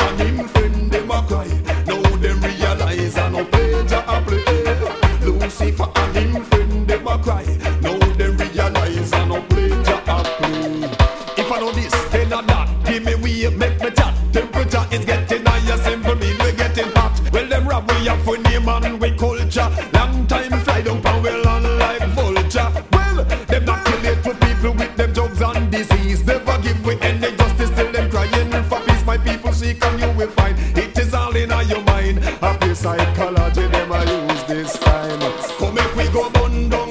and him friend them a cry. Now them realize I no play Jah a play. Lucifer and him friend them a cry. Now them realize I no play Jah a play. If I know this, then I that. Give me way, make me chat. Temperature is getting higher, simple mean we getting hot. Well them rap we up for name and we culture. Long time fly down and we land like vulture. Well, them not kill it for people with them drugs and disease. Never give we any justice till them crying for peace. My people seek and you will find it is all in your mind. Happy psychology, them I use this time. Come make we go bundle.